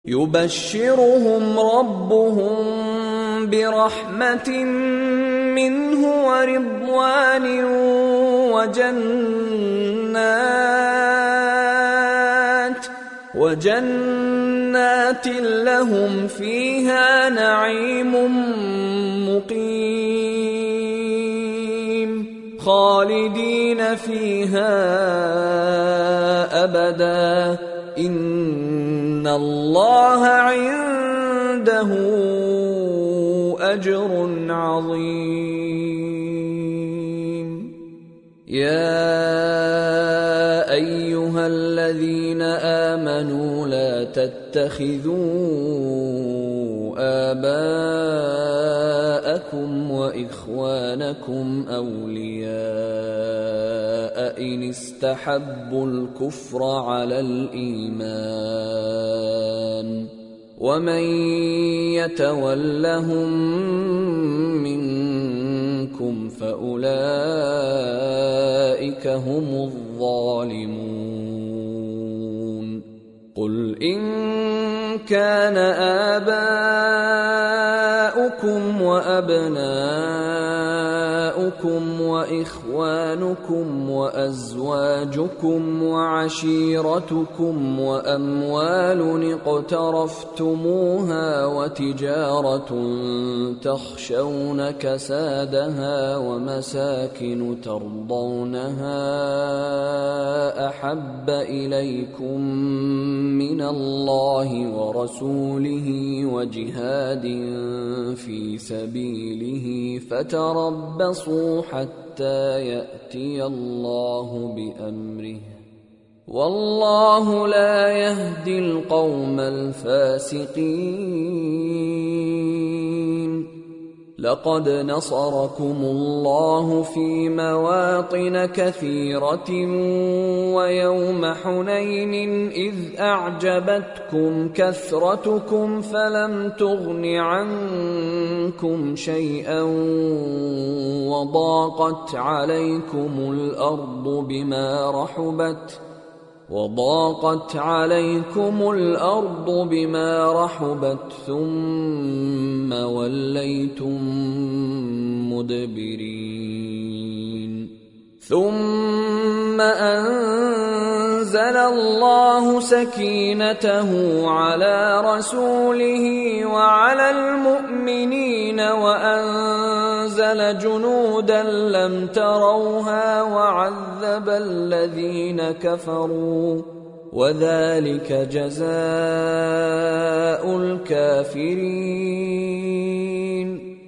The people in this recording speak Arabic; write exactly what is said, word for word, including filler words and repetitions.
يبشرهم ربهم برحمة منه ورضوان وجنات وجنات لهم فيها نعيم مقيم خالدين فيها أبدا إن الله عنده أجر عظيم. يا أيها الذين آمنوا لا تتخذوا آباءكم وإخوانكم أولياء إن استحبوا الكفر على الإيمان ومن يتولهم منكم فأولئك هم الظالمون. قل إن كان آباؤكم وأبناؤكم وإخوانكم وأزواجكم وعشيرتكم وأموال اقترفتموها وتجارة تخشون كسادها ومساكن ترضونها أحب إليكم من الله ورسوله وجهاد في سبيله فتربصوا حتى يأتي الله بأمره والله لا يهدي القوم الفاسقين. لقد نصركم الله في مواطن كثيرة ويوم حنين إذ أعجبتكم كثرتكم فلم تغن عنكم شيئا وضاقت عليكم الأرض بما رحبت وضاقت عليكم الأرض بما رحبت ثم وليتم مدبرين. ثم أنزل الله سكينته على رسوله وعلى المؤمنين وأنزل جنودا لم تروها وعذب الذين كفروا وذلك جزاء الكافرين.